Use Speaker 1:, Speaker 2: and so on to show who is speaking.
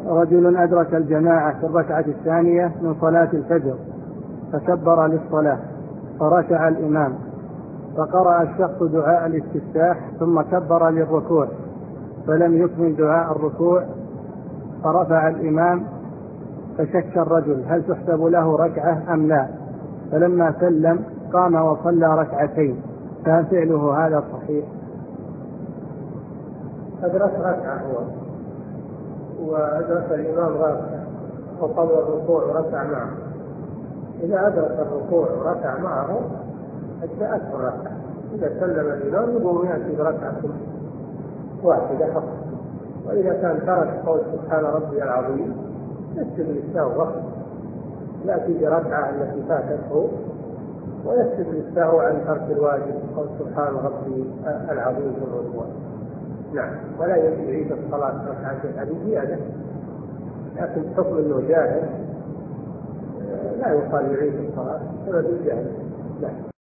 Speaker 1: رجل أدرك الجماعة في الركعة الثانية من صلاة الفجر فكبر للصلاة فركع الإمام، فقرأ الشخص دعاء الاستفتاح ثم كبر للركوع فلم يكمل دعاء الركوع، فرفع الإمام، فشك الرجل هل تحسب له ركعة أم لا، فلما سلم قام وصلى ركعتين، فهل فعله هذا صحيح؟
Speaker 2: أدرك ركعة هو وأدرك الإمام ركعة وقبل الركوع وركع معه. إذا أدرك الركوع وركع معه أجزأته الركعة. إذا سلم الإمام يقوم يأتي بركعة واحدة فقط. وإذا كان ترك قول سبحان ربي العظيم يسجد للسهو فقط، يأتي بركعة التي فاتته ويسجد للسهو عن ترك الواجب قول سبحان ربي العظيم في الركوع. نعم، ولا يعيد الصلاة ركعتين، هذه زيادة، لكن حكم انه جاهل لا يقال يعيد الصلاة بسبب الجهل. لا.